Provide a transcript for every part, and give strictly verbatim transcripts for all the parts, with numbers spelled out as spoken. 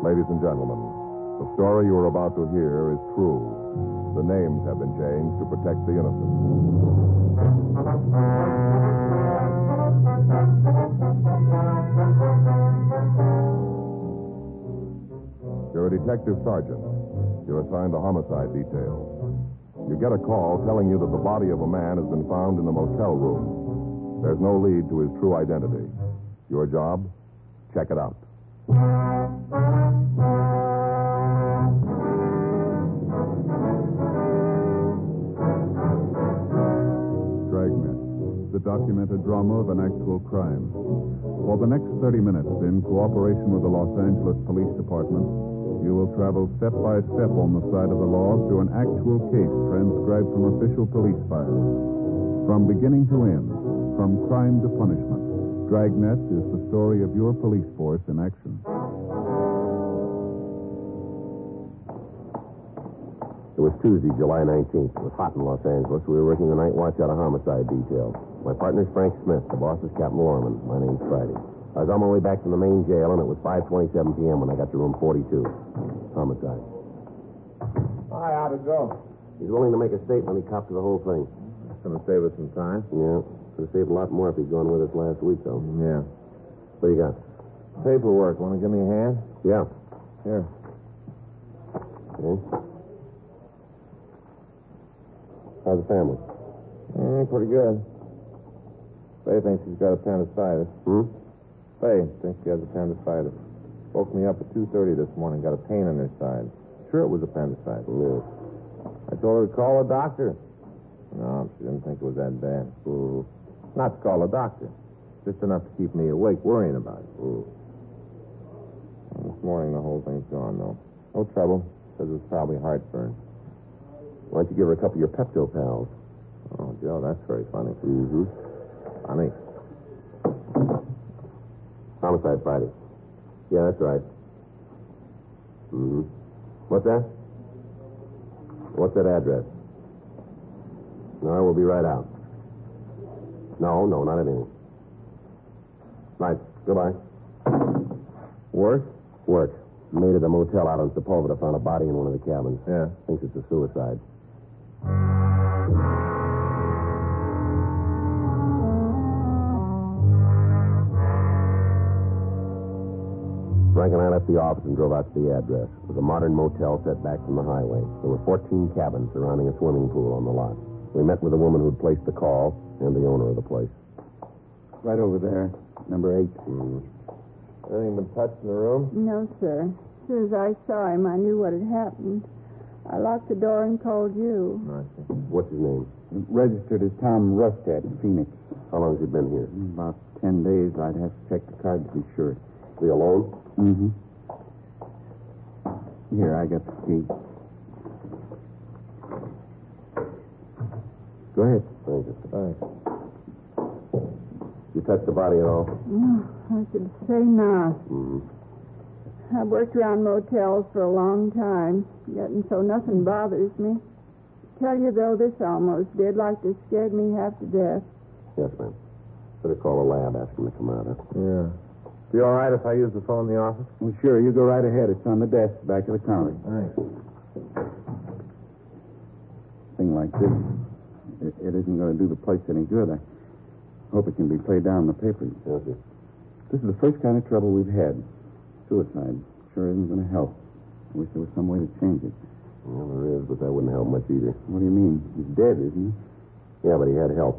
Ladies and gentlemen, the story you are about to hear is true. The names have been changed to protect the innocent. You're a detective sergeant. You're assigned to homicide detail. You get a call telling you that the body of a man has been found in the motel room. There's no lead to his true identity. Your job? Check it out. Dragnet, the documented drama of an actual crime. For the next thirty minutes, in cooperation with the Los Angeles Police Department, you will travel step by step on the side of the law through an actual case transcribed from official police files. From beginning to end, from crime to punishment, Dragnet is the story of your police force in action. It was Tuesday, July nineteenth. It was hot in Los Angeles. We were working the night watch out of homicide detail. My partner's Frank Smith. The boss is Captain Lorman. My name's Friday. I was on my way back from the main jail, and it was five twenty-seven p.m. when I got to room forty-two. Homicide. Hi, how'd it go? He's willing to make a statement. He copped to the whole thing. That's going to save us some time. Yeah. Could have saved a lot more if he'd gone with us last week, though. Yeah. What do you got? Paperwork. Want to give me a hand? Yeah. Here. Okay. How's the family? Mm, pretty good. Faye thinks she's got appendicitis. Hmm? Faye thinks she has appendicitis. Woke me up at two thirty this morning. Got a pain in her side. Sure it was appendicitis. Yeah. I told her to call a doctor. No, she didn't think it was that bad. Mm. Not to call a doctor. Just enough to keep me awake worrying about it. Mm. Well, this morning the whole thing's gone, though. No trouble. Says it's probably heartburn. Why don't you give her a couple of your Pepto pals? Oh, Joe, that's very funny. Mm-hmm. Funny. Homicide Friday. Yeah, that's right. Mm-hmm. What's that? What's that address? No, I will be right out. No, no, not anything. Right. Goodbye. Work? Work. Maid at the motel out on Sepulveda found a body in one of the cabins. Yeah. Thinks it's a suicide. Frank and I left the office and drove out to the address. It was a modern motel set back from the highway. There were fourteen cabins surrounding a swimming pool on the lot. We met with the woman who'd placed the call and the owner of the place. Right over there, number eight. Mm. Anything been touched in the room? No, sir. As soon as I saw him, I knew what had happened. I locked the door and called you. No, I see. What's his name? Registered as Tom Rustad, Phoenix. How long has he been here? About ten days. I'd have to check the card to be sure. Is he alone? Mm-hmm. Here, I got the key. Go ahead. Thank you. Thanks. You touched the body at all? No, I should say not. Mm-hmm. I've worked around motels for a long time, yet and so nothing bothers me. Tell you, though, this almost did, like this scared me half to death. Yes, ma'am. Better call a lab, ask him to come out, huh? Yeah. Be all right if I use the phone in the office? Well, sure. You go right ahead. It's on the desk, back of the counter. Thanks. Thing like this, it, it isn't going to do the place any good. I hope it can be played down in the papers. Yes, sir. This is the first kind of trouble we've had. Suicide sure isn't going to help. I wish there was some way to change it. Well, there is, but that wouldn't help much either. What do you mean? He's dead, isn't he? Yeah, but he had help.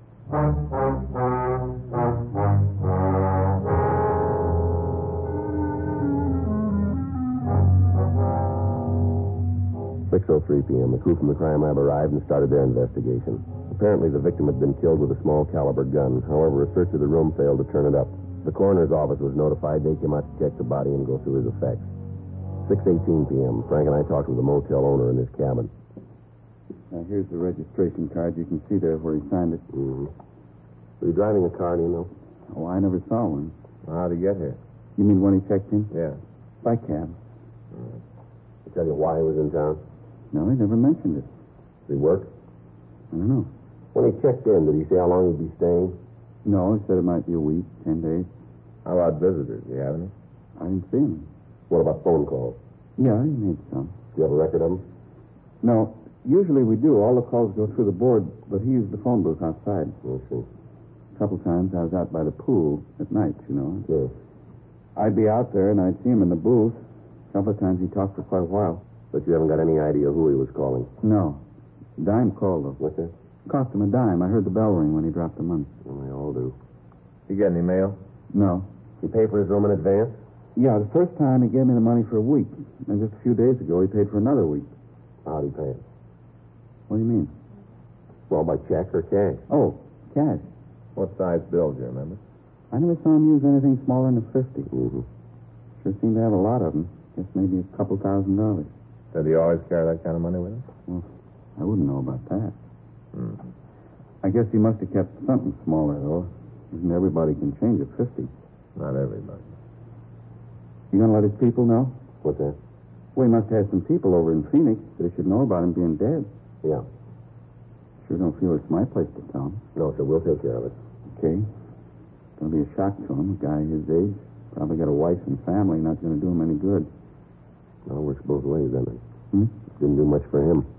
six oh three p.m., the crew from the crime lab arrived and started their investigation. Apparently, the victim had been killed with a small caliber gun. However, a search of the room failed to turn it up. The coroner's office was notified. They came out to check the body and go through his effects. six eighteen p.m., Frank and I talked with the motel owner in his cabin. Now, here's the registration card. You can see there where he signed it. Mm-hmm. Were you driving a car, do you know? Oh, I never saw one. How'd he get here? You mean when he checked in? Yeah. By cab. Mm. Did he tell you why he was in town? No, he never mentioned it. Did he work? I don't know. When he checked in, did he say how long he'd be staying? No, he said it might be a week, ten days. How about visitors? Do you have any? I didn't see him. What about phone calls? Yeah, he made some. Do you have a record of them? No, usually we do. All the calls go through the board, but he used the phone booth outside. I see. A couple times I was out by the pool at night, you know. Yes. I'd be out there and I'd see him in the booth. A couple of times he talked for quite a while. But you haven't got any idea who he was calling? No. Dime called, though. What's that? Cost him a dime. I heard the bell ring when he dropped the money. Well, they all do. You get any mail? No. You pay for his room in advance? Yeah, the first time he gave me the money for a week. And just a few days ago he paid for another week. How'd he pay it? What do you mean? Well, by check or cash? Oh, cash. What size bill, do you remember? I never saw him use anything smaller than a fifty. Mm-hmm. Sure seemed to have a lot of them. Guess maybe a couple thousand dollars. Did he always carry that kind of money with him? Well, I wouldn't know about that. Hmm. I guess he must have kept something smaller, though. Isn't everybody can change a fifty? Not everybody. You gonna let his people know? What's that? Well, he must have some people over in Phoenix that should know about him being dead. Yeah. Sure don't feel it's my place to tell him. No, sir, we'll take care of it. Okay. It's gonna be a shock to him, a guy his age. Probably got a wife and family, not gonna do him any good. Well, it works both ways, doesn't it? Hmm? Didn't do much for him.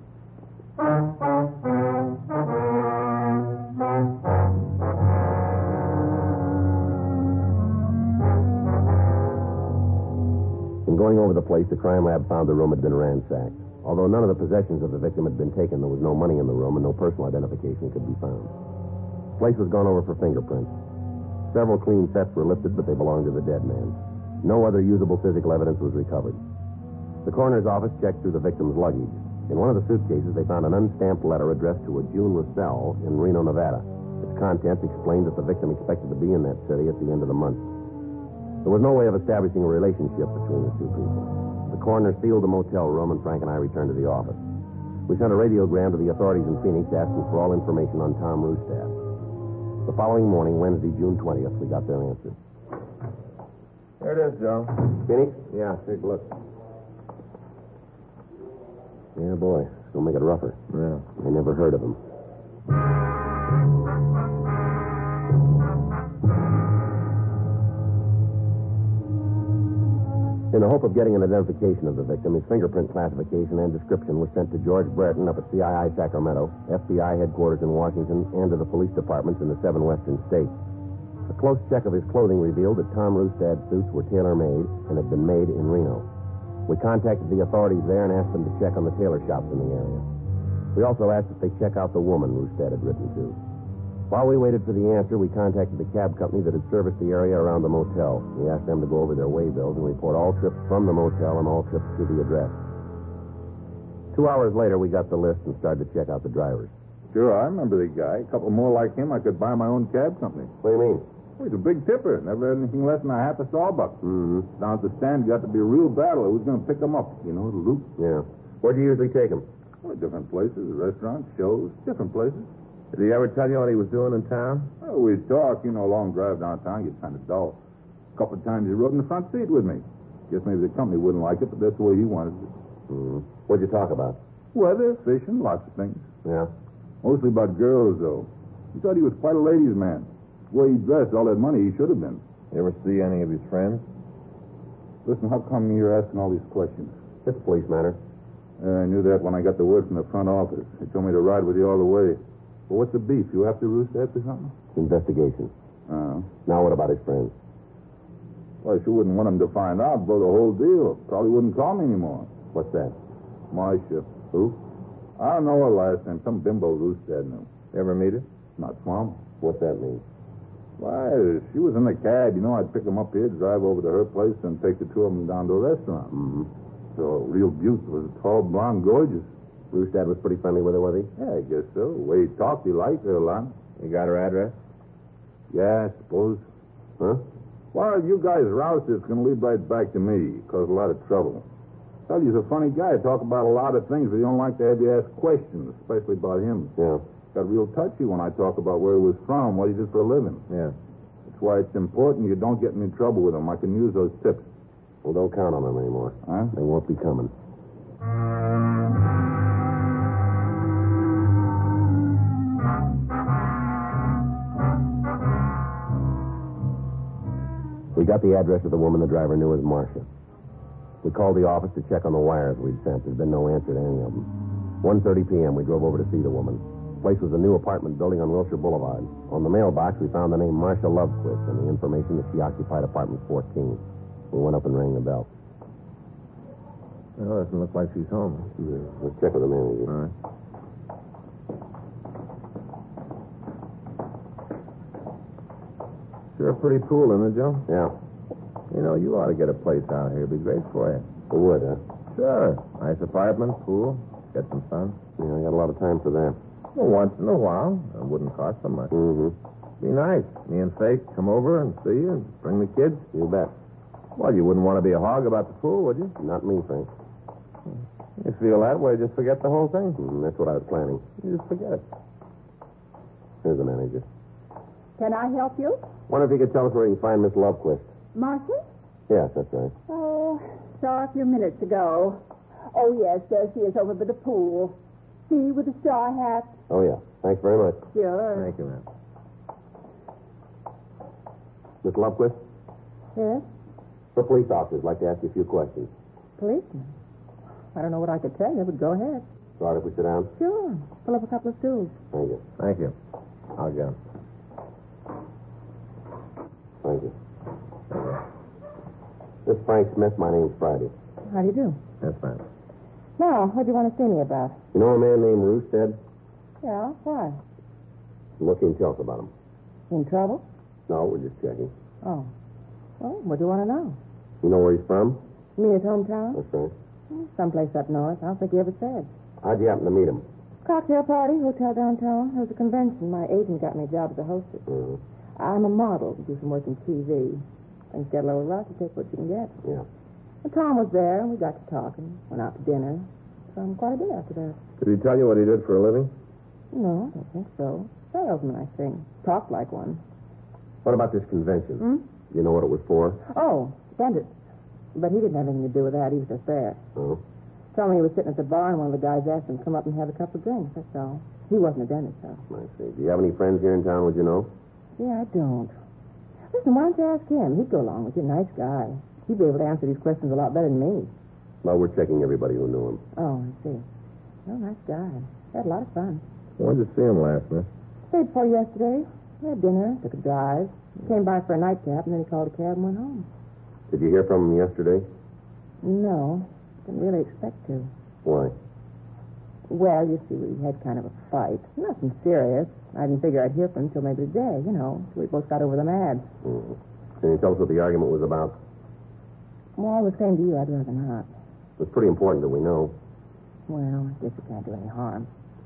In going over the place, the crime lab found the room had been ransacked. Although none of the possessions of the victim had been taken, there was no money in the room and no personal identification could be found. The place was gone over for fingerprints. Several clean sets were lifted, but they belonged to the dead man. No other usable physical evidence was recovered. The coroner's office checked through the victim's luggage. In one of the suitcases, they found an unstamped letter addressed to a June Russell in Reno, Nevada. Its contents explained that the victim expected to be in that city at the end of the month. There was no way of establishing a relationship between the two people. The coroner sealed the motel room, and Frank and I returned to the office. We sent a radiogram to the authorities in Phoenix asking for all information on Tom Rustad. The following morning, Wednesday, June twentieth, we got their answer. There it is, Joe. Phoenix? Yeah, take a look. Yeah, boy. It's going to make it rougher. Yeah. I never heard of him. In the hope of getting an identification of the victim, his fingerprint classification and description was sent to George Brereton up at C I I Sacramento, F B I headquarters in Washington, and to the police departments in the seven western states. A close check of his clothing revealed that Tom Rustad's suits were tailor-made and had been made in Reno. We contacted the authorities there and asked them to check on the tailor shops in the area. We also asked if they check out the woman Rustad had written to. While we waited for the answer, we contacted the cab company that had serviced the area around the motel. We asked them to go over their way bills and report all trips from the motel and all trips to the address. Two hours later, we got the list and started to check out the drivers. Sure, I remember the guy. A couple more like him, I could buy my own cab company. What do you mean? Well, he's a big tipper. Never had anything less than a half a sawbuck. Mm-hmm. Down at the stand, got to be a real battle. Who's going to pick him up? You know, the loop. Yeah. Where'd you usually take him? Well, different places, restaurants, shows, different places. Did he ever tell you what he was doing in town? Well, we'd talk, you know, a long drive downtown, get kind of dull. A couple of times he rode in the front seat with me. Guess maybe the company wouldn't like it, but that's the way he wanted it. Mm-hmm. What'd you talk about? Weather, fishing, lots of things. Yeah. Mostly about girls, though. He thought he was quite a ladies' man. The way he dressed, all that money he should have been. You ever see any of his friends? Listen, how come you're asking all these questions? It's a police matter. Uh, I knew that when I got the word from the front office. They told me to ride with you all the way. Well, what's the beef? You have to roost that or something? Investigation. Oh. Now what about his friends? Well, I sure wouldn't want him to find out, blow the whole deal. Probably wouldn't call me anymore. What's that? Marcia. Who? I don't know her last name. Some bimbo Rustad knew. You ever meet her? Not from. What's that mean? Why, she was in the cab. You know, I'd pick them up here, drive over to her place, and take the two of them down to a restaurant. Mm-hmm. So, real beaut. Was tall, blonde, gorgeous. Rustad was pretty friendly with her, was he? Yeah, I guess so. The way he talked, he liked her a lot. You got her address? Yeah, I suppose. Huh? Well, you guys rouse this can lead right back to me. Cause a lot of trouble. Tell you, he's a funny guy. Talk about a lot of things, but he don't like to have you ask questions, especially about him. Yeah. Got real touchy when I talk about where he was from, what he did for a living. Yeah. That's why it's important you don't get in any trouble with him. I can use those tips. Well, don't count on them anymore. Huh? They won't be coming. We got the address of the woman the driver knew as Marcia. We called the office to check on the wires we'd sent. There's been no answer to any of them. one thirty p.m., we drove over to see the woman. The place was a new apartment building on Wilshire Boulevard. On the mailbox, we found the name Marcia Lovequist and the information that she occupied apartment fourteen. We went up and rang the bell. Well, doesn't look like she's home. Yeah, let's check with the manager. All right. Sure a pretty pool, isn't it, Joe? Yeah. You know, you ought to get a place out here. It'd be great for you. It would, huh? Sure. Nice apartment, pool, get some sun. Yeah, I got a lot of time for that. Well, once in a while. It wouldn't cost so much. Mm-hmm. Be nice. Me and Fake come over and see you and bring the kids. You bet. Well, you wouldn't want to be a hog about the pool, would you? Not me, Frank. You feel that way, just forget the whole thing. Mm, that's what I was planning. You just forget it. Here's the manager. Can I help you? Wonder if you could tell us where you can find Miss Lovequist. Marcia? Yes, that's right. Oh, saw her a few minutes ago. Oh, yes, there she is over by the pool. See, with the straw hat. Oh, yeah. Thanks very much. Sure. Thank you, ma'am. Miss Lovequist, Yes? the police officer'd like to ask you a few questions. Policeman? I don't know what I could tell you, but go ahead. All right, if we sit down? Sure. Pull up a couple of stools. Thank you. Thank you. I'll get 'em. Thank you. This is Frank Smith. My name's Friday. How do you do? Yes, ma'am. Now, what do you want to see me about? You know a man named Roosted? Yeah, why? What can you tell us about him? In trouble? No, we're just checking. Oh. Well, what do you want to know? You know where he's from? Me his hometown? That's right. Someplace up north. I don't think he ever said. How'd you happen to meet him? Cocktail party, hotel downtown. There was a convention. My agent got me a job as a hostess. Uh, I'm a model. Do some work in T V. Things get a little rough. You take what you can get. yeah. Well, Tom was there, and we got to talking. Went out to dinner. Um, quite a bit after that. Did he tell you what he did for a living? No, I don't think so. Salesman, I think. Talked like one. What about this convention? Hmm? You know what it was for? Oh, dentist. But he didn't have anything to do with that. He was just there. Oh. Told me he was sitting at the bar, and one of the guys asked him to come up and have a couple of drinks. That's all. He wasn't a dentist, though. I see. Do you have any friends here in town, would you know? Yeah, I don't. Listen, why don't you ask him? He'd go along with you. Nice guy. He'd be able to answer these questions a lot better than me. Well, we're checking everybody who knew him. Oh, I see. Well, nice guy. Had a lot of fun. When did you see him last, miss? Stayed for yesterday. We had dinner, took a drive. Came by for a nightcap, and then he called a cab and went home. Did you hear from him yesterday? No, didn't really expect to. Why? Well, you see, we had kind of a fight. Nothing serious. I didn't figure I'd hear from him until maybe today, you know, till we both got over the mad. Mm. Can you tell us what the argument was about? Well, all the same to you, I'd rather not. It was pretty important that we know. Well, I guess it can't do any harm.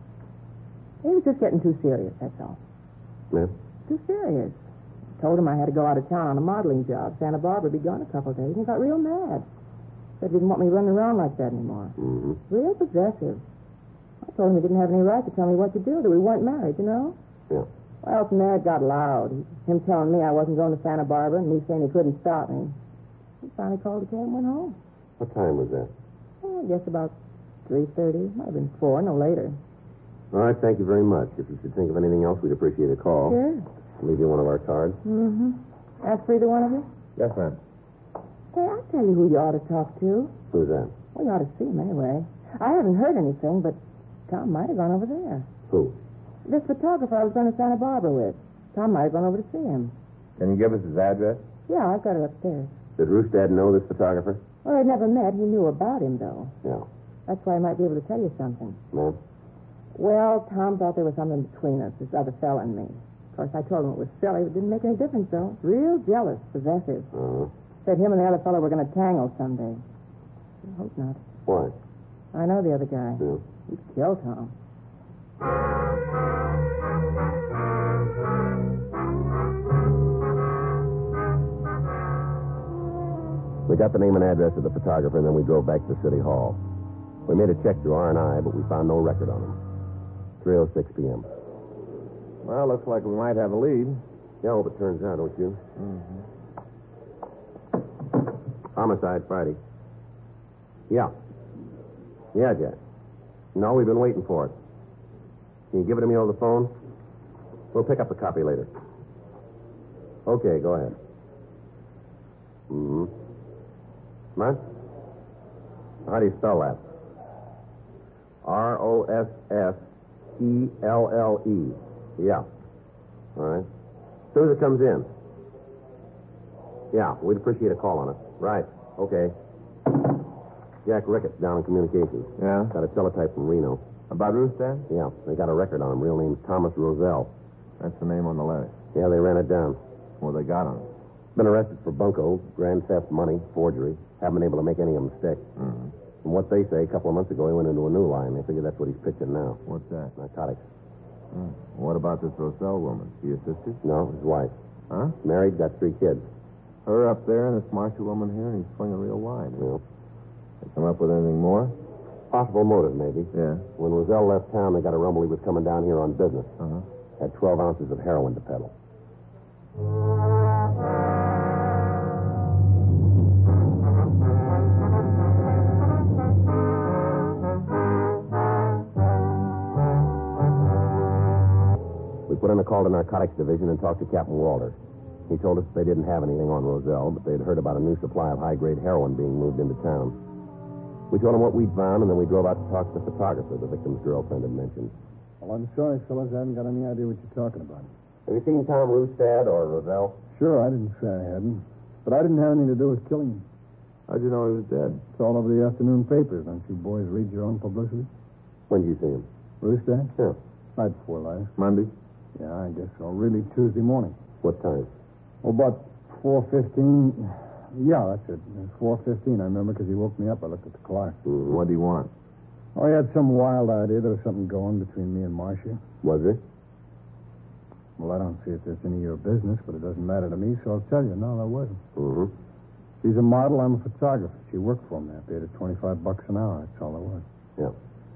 He was just getting too serious, that's all. Yeah? Too serious. Told him I had to go out of town on a modeling job. Santa Barbara be gone a couple of days, and he got real mad. Said he didn't want me running around like that anymore. Mm-hmm. Real possessive. I told him he didn't have any right to tell me what to do, that we weren't married, you know? Yeah. Well, from there it got loud. Him telling me I wasn't going to Santa Barbara, and me saying he couldn't stop me. He finally called the cab and went home. What time was that? Oh, I guess about three thirty. Might have been four, no later. All right, thank you very much. If you should think of anything else, we'd appreciate a call. Sure. I'll leave you one of our cards. Mm-hmm. Ask for either one of you? Yes, ma'am. Hey, I'll tell you who you ought to talk to. Who's that? Well, you ought to see him anyway. I haven't heard anything, but Tom might have gone over there. Who? This photographer I was going to Santa Barbara with. Tom might have gone over to see him. Can you give us his address? Yeah, I've got it upstairs. Did Roostad know this photographer? Well, they'd never met. He knew about him, though. Yeah. That's why I might be able to tell you something. Ma'am? Well, Tom thought there was something between us, this other fella and me. Of course, I told him it was silly. It didn't make any difference, though. Real jealous, possessive. Uh-huh. Said him and the other fellow were going to tangle someday. I hope not. Why? I know the other guy. Yeah. He'd kill Tom. We got the name and address of the photographer, and then we drove back to City Hall. We made a check through R and I, but we found no record on him. three oh six p.m. Well, looks like we might have a lead. Yeah, I hope it turns out, don't you? Mm-hmm. Homicide Friday. Yeah. Yeah, Jack. No, we've been waiting for it. Can you give it to me over the phone? We'll pick up the copy later. Okay, go ahead. Mm-hmm. Come on. How do you spell that? R O S S E L L E. Yeah. All right. As soon as it comes in. Yeah, we'd appreciate a call on it. Right. Okay. Jack Ricketts down in communications. Yeah? Got a teletype from Reno. About Roostad? Yeah, they got a record on him. Real name's Thomas Roselle. That's the name on the letter. Yeah, they ran it down. Well, they got him. Been arrested for bunco, grand theft, money, forgery. Haven't been able to make any of them stick. Mm-hmm. From what they say, a couple of months ago, he went into a new line. They figure that's what he's pitching now. What's that? Narcotics. Mm. What about this Roselle woman? She your sister? No, his wife. Huh? Married, got three kids. Her up there and this Marshall woman here, and he's swinging real wide. Yeah. They come up with anything more? Possible motive, maybe. Yeah. When Roselle left town, they got a rumble he was coming down here on business. Uh-huh. Had twelve ounces of heroin to peddle. We put in a call to Narcotics Division and talked to Captain Walter. He told us they didn't have anything on Roselle, but they'd heard about a new supply of high-grade heroin being moved into town. We told him what we'd found, and then we drove out to talk to the photographer the victim's girlfriend had mentioned. Well, I'm sorry, fellas. I haven't got any idea what you're talking about. Have you seen Tom Rustad or Roselle? Sure, I didn't say I hadn't. But I didn't have anything to do with killing him. How'd you know he was dead? It's all over the afternoon papers. Don't you boys read your own publicity? When did you see him? Rooster? Yeah. Night before last. Monday? Yeah, I guess so. Really Tuesday morning. What time? Oh, about four fifteen. Yeah, that's it. It was four fifteen, I remember, because he woke me up. I looked at the clock. Mm-hmm. What do you want? Oh, he had some wild idea there was something going between me and Marcia. Was there? Well, I don't see if there's any of your business, but it doesn't matter to me, so I'll tell you. No, there wasn't. Mm-hmm. She's a model. I'm a photographer. She worked for me. I paid her twenty-five bucks an hour. That's all there was. Yeah.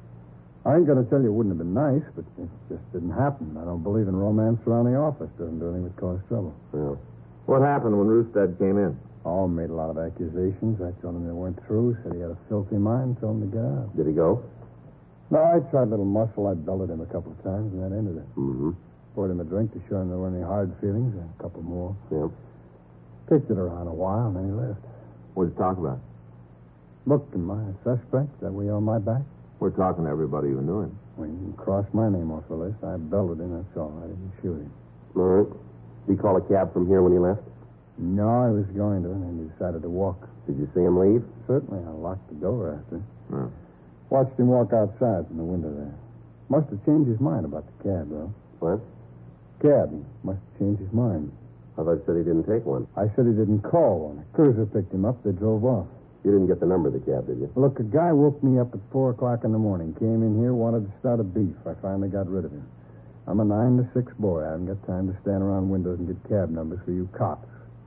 I ain't going to tell you it wouldn't have been nice, but it just didn't happen. I don't believe in romance around the office. Doesn't do anything but cause trouble. Yeah. What happened when Rustad came in? Oh, made a lot of accusations. I told him they weren't true. Said he had a filthy mind. Told him to get out. Did he go? No, I tried a little muscle. I belted him a couple of times, and that ended it. Mm-hmm. Poured him a drink to show him there weren't any hard feelings, and a couple more. Yeah. Picked it around a while, and then he left. What'd you talk about? Look, am I a suspect? Is that way on my back? We're talking to everybody you knew him. Well, you can cross my name off the list. I belted him, that's all. I didn't shoot him. All right. Did he call a cab from here when he left? No, I was going to, and then he decided to walk. Did you see him leave? Certainly, I locked the door after. Hmm. Watched him walk outside from the window there. Must have changed his mind about the cab, though. What? Cab. He must have changed his mind. I thought you said he didn't take one. I said he didn't call one. A cruiser picked him up. They drove off. You didn't get the number of the cab, did you? Look, a guy woke me up at four o'clock in the morning. Came in here, wanted to start a beef. I finally got rid of him. I'm a nine to six boy. I haven't got time to stand around windows and get cab numbers for you cops.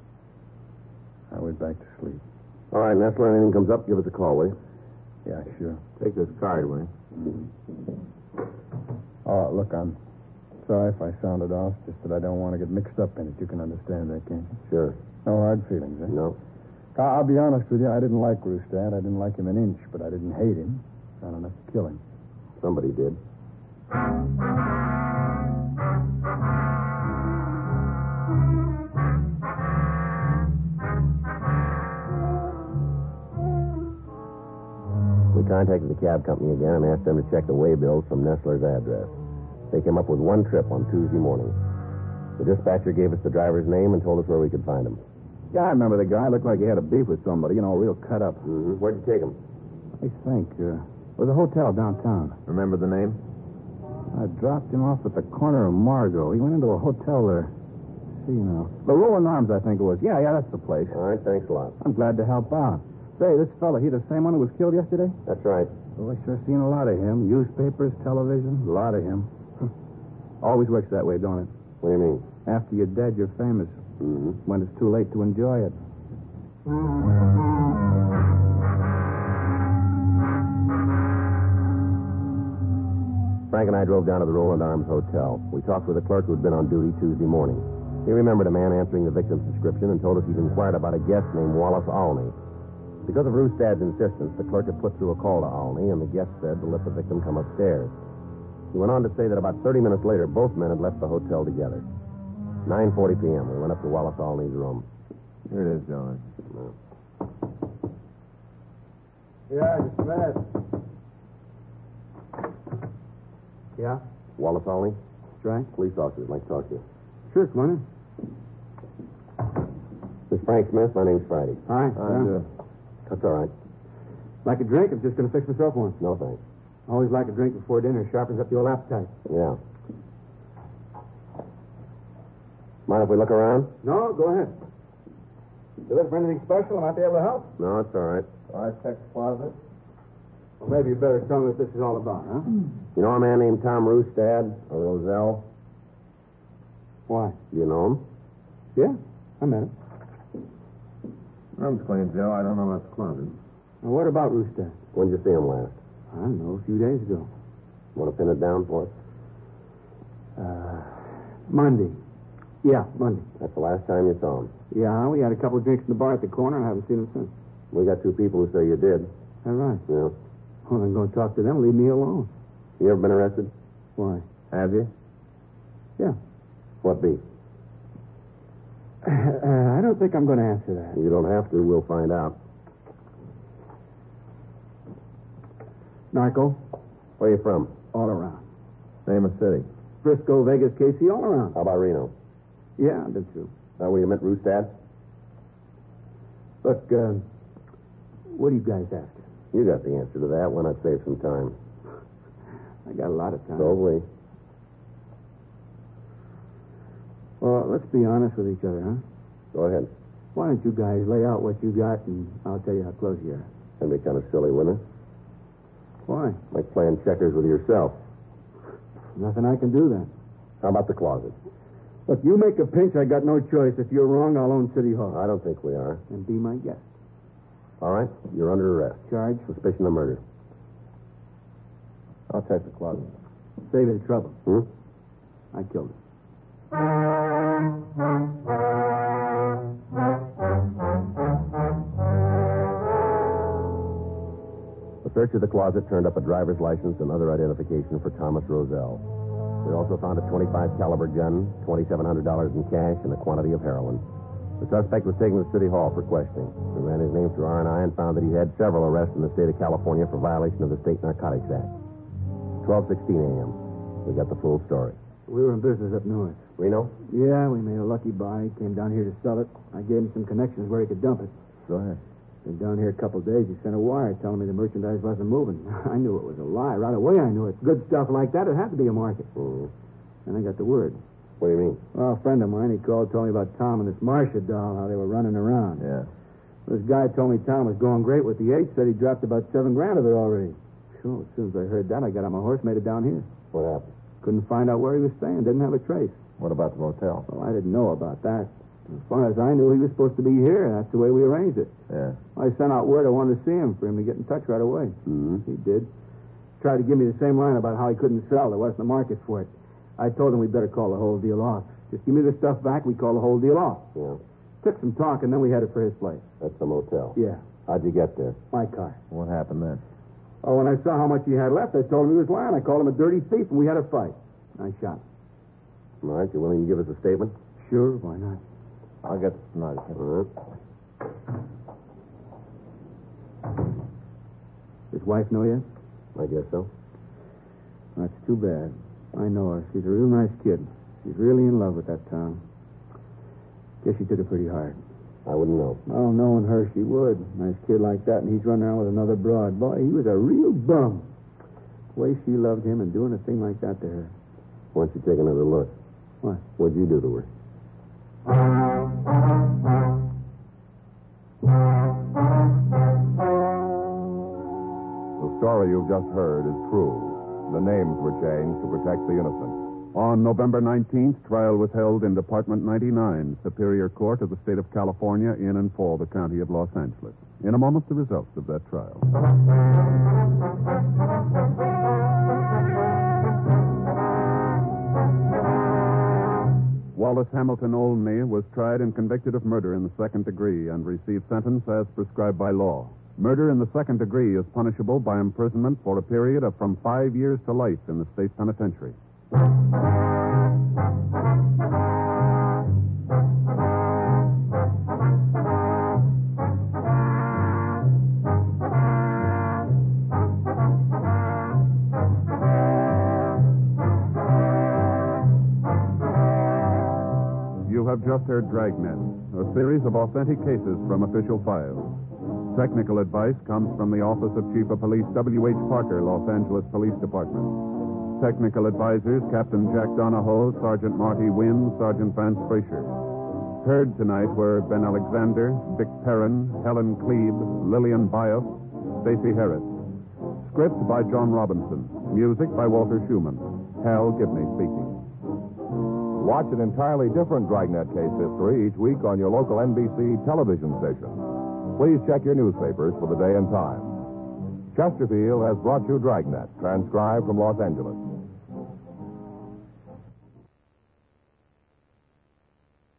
I went back to sleep. All right, Nestler, anything comes up, give us a call, will you? Yeah, sure. Take this card, will you? Oh, look, I'm sorry if I sounded off. Just that I don't want to get mixed up in it. You can understand that, can't you? Sure. No hard feelings, eh? No. I- I'll be honest with you. I didn't like Rustad. I didn't like him an inch, but I didn't hate him. Not enough to kill him. Somebody did. We contacted the cab company again and asked them to check the way bills from Nestler's address. They came up with one trip on Tuesday morning. The dispatcher gave us the driver's name and told us where we could find him. Yeah, I remember the guy. Looked like he had a beef with somebody, you know, real cut up. Mm-hmm. Where'd you take him? I think. Uh, it was a hotel downtown. Remember the name? I dropped him off at the corner of Margot. He went into a hotel there. See, you know. The Rolling Arms, I think it was. Yeah, yeah, that's the place. All right, thanks a lot. I'm glad to help out. Say, this fella, he the same one who was killed yesterday? That's right. Oh, I sure seen a lot of him. Newspapers, television, a lot of him. Always works that way, don't it? What do you mean? After you're dead, you're famous. Mm-hmm. When it's too late to enjoy it. Frank and I drove down to the Roland Arms Hotel. We talked with a clerk who'd been on duty Tuesday morning. He remembered a man answering the victim's description and told us he'd inquired about a guest named Wallace Alney. Because of Rustad's insistence, the clerk had put through a call to Alney, and the guest said to let the victim come upstairs. He went on to say that about thirty minutes later, both men had left the hotel together. nine forty p.m., we went up to Wallace Alney's room. Here it is, George. Yeah, just a minute. Yeah? Wallace Olney? That's right. Police officers like to talk to you. Sure, come on in. This is Frank Smith. My name's Friday. Hi. Uh, That's all right. Like a drink? I'm just going to fix myself one. No thanks. I always like a drink before dinner. Sharpens up the old appetite. Yeah. Mind if we look around? No, go ahead. You looking for anything special? I might be able to help. No, it's all right. I checked the closet. Well, maybe you better tell me what this is all about, huh? You know a man named Tom Rustad or Roselle? Why? Do you know him? Yeah, I met him. Room's clean, Joe. I don't know about the closet. Now, what about Rooster? When did you see him last? I don't know, a few days ago. Want to pin it down for us? Uh, Monday. Yeah, Monday. That's the last time you saw him. Yeah, we had a couple of drinks in the bar at the corner, and I haven't seen him since. We got two people who say you did. All right. Yeah. Well, I'm going to talk to them. Leave me alone. You ever been arrested? Why? Have you? Yeah. What beef? Uh, I don't think I'm going to answer that. You don't have to. We'll find out. Narco, Where are you from? all around. Name of city. Frisco, Vegas, K C, all around. How about Reno? Yeah, I've been through. That where you met Rustad? Look, uh, what are you guys after? You got the answer to that. Why not save some time? I got a lot of time. So have we. Well, let's be honest with each other, huh? Go ahead. Why don't you guys lay out what you got, and I'll tell you how close you are. That'd be kind of silly, wouldn't it? Why? Like playing checkers with yourself. Nothing I can do then. How about the closet? Look, you make a pinch, I got no choice. If you're wrong, I'll own City Hall. I don't think we are. And be my guest. All right. You're under arrest. Charge? Suspicion of murder. I'll check the closet. Save you the trouble. Hmm? I killed him. The search of the closet turned up a driver's license and other identification for Thomas Roselle. We also found a twenty-five caliber gun, twenty-seven hundred dollars in cash, and a quantity of heroin. The suspect was taken to City Hall for questioning. We ran his name through R and I and found that he had several arrests in the state of California for violation of the State Narcotics Act. twelve sixteen a.m. We got the full story. We were in business up north. Reno? Yeah, we made a lucky buy. Came down here to sell it. I gave him some connections where he could dump it. Go ahead. Been down here a couple of days. He sent a wire telling me the merchandise wasn't moving. I knew it was a lie. Right away I knew it. Good stuff like that, it had to be a market. Mm. And I got the word. What do you mean? Well, a friend of mine, he called, told me about Tom and this Marcia doll, how they were running around. Yeah. This guy told me Tom was going great with the H, said he dropped about seven grand of it already. Sure, as soon as I heard that, I got on my horse, made it down here. What happened? Couldn't find out where he was staying, didn't have a trace. What about the motel? Well, I didn't know about that. As far as I knew, he was supposed to be here, and that's the way we arranged it. Yeah. I sent out word I wanted to see him for him to get in touch right away. Mm-hmm. He did. Tried to give me the same line about how he couldn't sell. There wasn't a market for it. I told him we'd better call the whole deal off. Just give me the stuff back, we call the whole deal off. Yeah. Took some talk, and then we headed for his place. That's the motel. Yeah, How'd you get there? my car. What happened then? Oh, when I saw how much he had left, I told him he was lying. I called him a dirty thief, and we had a fight. I shot him. All right. You willing to give us a statement? Sure, why not? I'll get the tonight. All right. His wife know yet? I guess so. That's too bad. I know her. She's a real nice kid. She's really in love with that Tom. Guess she took it pretty hard. I wouldn't know. Oh, knowing her, she would. Nice kid like that, and he's running around with another broad. Boy, he was a real bum. The way she loved him and doing a thing like that to her. Why don't you take another look? What? What'd you do to her? The story you've just heard is true. The names were changed to protect the innocent. On November nineteenth, trial was held in Department ninety-nine, Superior Court of the State of California, in and for the County of Los Angeles. In a moment, the results of that trial. Wallace Hamilton Olney was tried and convicted of murder in the second degree and received sentence as prescribed by law. Murder in the second degree is punishable by imprisonment for a period of from five years to life in the state penitentiary. just heard Dragnet, a series of authentic cases from official files. Technical advice comes from the Office of Chief of Police W H. Parker, Los Angeles Police Department. Technical advisors, Captain Jack Donahoe, Sergeant Marty Wynn, Sergeant Vance Frazier. Heard tonight were Ben Alexander, Vic Perrin, Helen Klebe, Lillian Bios, Stacey Harris. Script by John Robinson. Music by Walter Schumann. Hal Gibney speaking. Watch an entirely different Dragnet case history each week on your local N B C television station. Please check your newspapers for the day and time. Chesterfield has brought you Dragnet, transcribed from Los Angeles.